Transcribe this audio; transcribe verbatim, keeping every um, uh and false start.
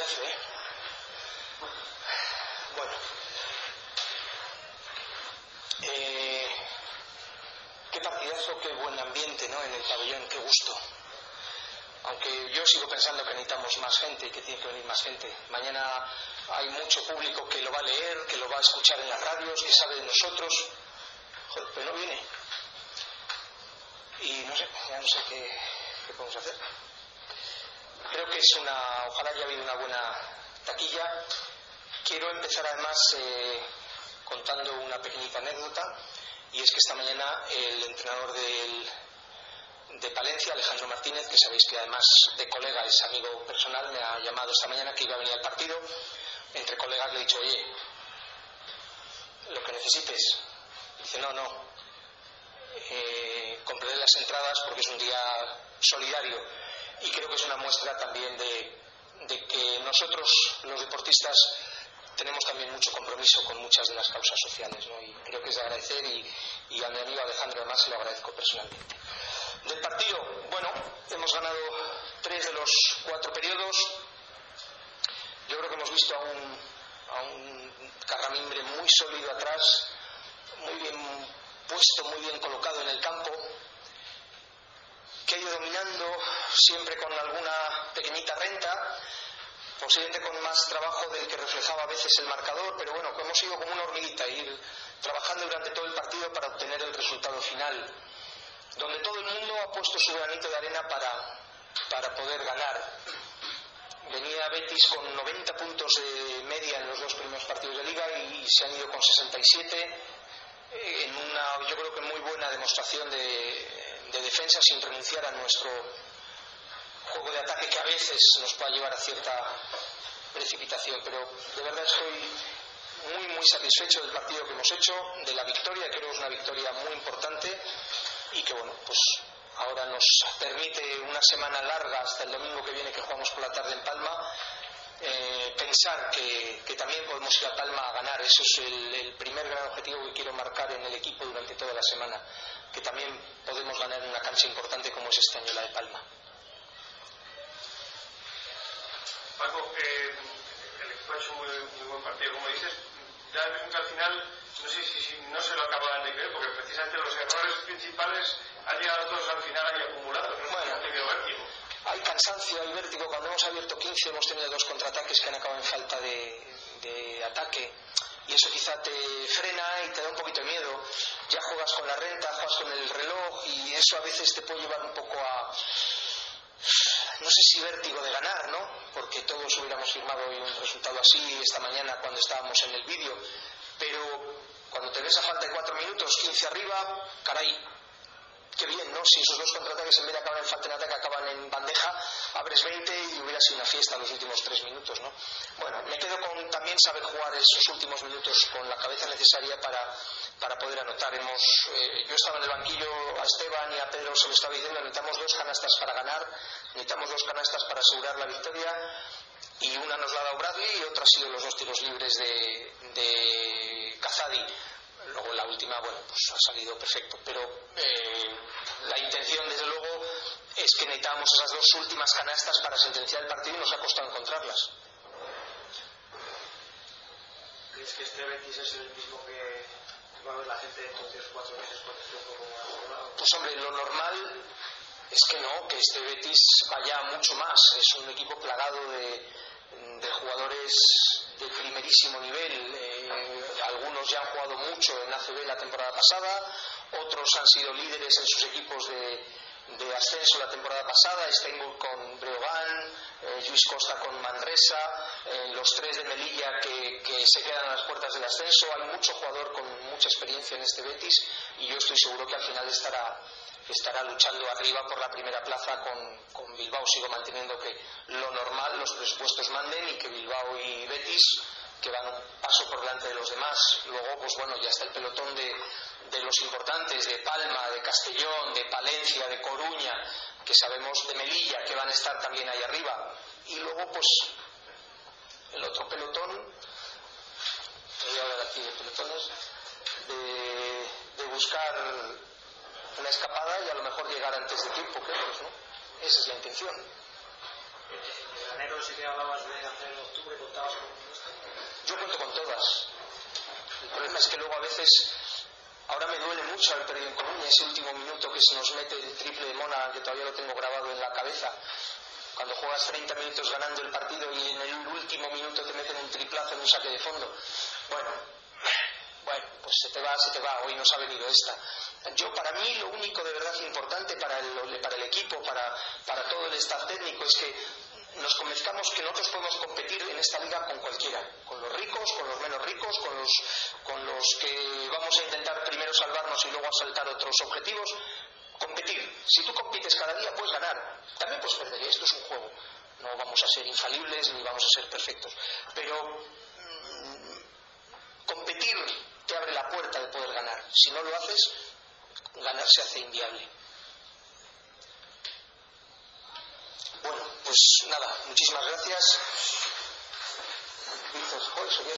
trece, ¿eh? Bueno. Eh, qué partidazo, qué buen ambiente, ¿no? En el pabellón, qué gusto. Aunque yo sigo pensando que necesitamos más gente y que tiene que venir más gente. Mañana hay mucho público que lo va a leer, que lo va a escuchar en las radios, que sabe de nosotros. Joder, pero no viene. Y no sé, ya no sé qué, qué podemos hacer. Creo que es una... Ojalá haya habido una buena taquilla. Quiero empezar además eh, contando una pequeñita anécdota. Y es que esta mañana el entrenador del... de Palencia, Alejandro Martínez, que sabéis que además de colega es amigo personal, me ha llamado esta mañana que iba a venir al partido. Entre colegas le he dicho, oye, lo que necesites. Dice, no, no, eh, compraré las entradas porque es un día solidario. Y creo que es una muestra también de, de que nosotros, los deportistas, tenemos también mucho compromiso con muchas de las causas sociales, ¿no? Y creo que es de agradecer, y, y a mi amigo Alejandro además se lo agradezco personalmente. Del partido, bueno, hemos ganado tres de los cuatro periodos. Yo creo que hemos visto a un, a un Carramimbre muy sólido atrás, muy bien puesto, muy bien colocado en el campo, que ha ido dominando siempre con alguna pequeñita renta, posiblemente con más trabajo del que reflejaba a veces el marcador, pero bueno, que hemos ido como una hormiguita, ir trabajando durante todo el partido para obtener el resultado final, donde todo el mundo ha puesto su granito de arena para, para poder ganar. Venía Betis con noventa puntos de media en los dos primeros partidos de Liga y se han ido con sesenta y siete, en una, yo creo que muy buena demostración de, de defensa, sin renunciar a nuestro juego de ataque, que a veces nos puede llevar a cierta precipitación. Pero de verdad estoy muy muy satisfecho del partido que hemos hecho, de la victoria. Creo que es una victoria muy importante y que bueno, pues ahora nos permite una semana larga hasta el domingo que viene, que jugamos por la tarde en Palma, eh, pensar que, que también podemos ir a Palma a ganar. Eso es el, el primer gran objetivo que quiero marcar en el equipo durante toda la semana, que también podemos ganar en una cancha importante como es este año la de Palma. Paco, eh, el equipo ha hecho muy, muy buen partido, como dices. Ya vemos que al final, no sé si, si no se lo acaban de creer, porque precisamente los errores principales han llegado todos al final ahí acumulados, ¿no? Bueno, han tenido vértigo. Hay cansancio, hay vértigo. Cuando hemos abierto quince hemos tenido dos contraataques que han acabado en falta de, de ataque, y eso quizá te frena y te da un poquito de miedo. Ya juegas con la renta, juegas con el reloj, y eso a veces te puede llevar un poco a... no sé si vértigo de ganar, ¿no? Porque todos hubiéramos firmado hoy un resultado así esta mañana cuando estábamos en el vídeo, pero cuando te ves a falta de cuatro minutos, quince arriba, caray, qué bien, ¿no? Si esos dos contraataques en vez de acabar en falta en ataque acaban en bandeja, abres veinte y hubiera sido una fiesta los últimos tres minutos, ¿no? Bueno, me quedo con también saber jugar esos últimos minutos con la cabeza necesaria para, para poder anotar. Hemos, eh, yo estaba en el banquillo, a Esteban y a Pedro se lo estaba diciendo, necesitamos dos canastas para ganar, necesitamos dos canastas para asegurar la victoria, y una nos la ha dado Bradley y otra ha sido los dos tiros libres de, de Cazadi. Luego la última, bueno, pues ha salido perfecto, pero eh, la intención desde luego es que necesitábamos esas dos últimas canastas para sentenciar el partido y nos ha costado encontrarlas. ¿Crees que este Betis es el mismo que va a ver la gente dentro de tres o cuatro meses por ejemplo como ha jugado? Pues hombre, lo normal es que no, que este Betis vaya mucho más. Es un equipo plagado de, de jugadores de primerísimo nivel. Eh, algunos ya han jugado mucho en A C B la temporada pasada, otros han sido líderes en sus equipos de, de ascenso la temporada pasada, Steinburg con Breogán, eh, Luis Costa con Manresa, eh, los tres de Melilla que, que se quedan a las puertas del ascenso. Hay mucho jugador con mucha experiencia en este Betis y yo estoy seguro que al final estará estará luchando arriba por la primera plaza con, con Bilbao. Sigo manteniendo que lo normal, los presupuestos manden y que Bilbao y Betis, que van un paso por delante de los demás. Luego, pues bueno, ya está el pelotón de, de los importantes, de Palma, de Castellón, de Palencia, de Coruña, que sabemos, de Melilla, que van a estar también ahí arriba. Y luego, pues, el otro pelotón, voy a hablar aquí de pelotones, de, de buscar una escapada y a lo mejor llegar antes de tiempo, creo, ¿no? Esa es la intención. En graneros frase que hablabas de hacer en octubre, ¿contabas con esto? Yo cuento con todas. El problema es que luego a veces, ahora me duele mucho haber perdido en Coruña, ese último minuto que se nos mete el triple de Mona, que todavía lo tengo grabado en la cabeza. Cuando juegas treinta minutos ganando el partido y en el último minuto te meten un triplazo en un saque de fondo. Bueno, bueno, pues se te va, se te va, hoy nos ha venido esta. Yo, para mí, lo único de verdad importante para el, para el equipo, para, para todo el staff técnico, es que nos convenzcamos que nosotros podemos competir en esta liga con cualquiera, con los ricos, con los menos ricos, con los, con los que vamos a intentar primero salvarnos y luego asaltar otros objetivos. Competir. Si tú compites cada día puedes ganar, también puedes perder, esto es un juego, no vamos a ser infalibles ni vamos a ser perfectos, pero mmm, competir te abre la puerta de poder ganar. Si no lo haces, ganar se hace inviable. Bueno, pues nada, muchísimas gracias.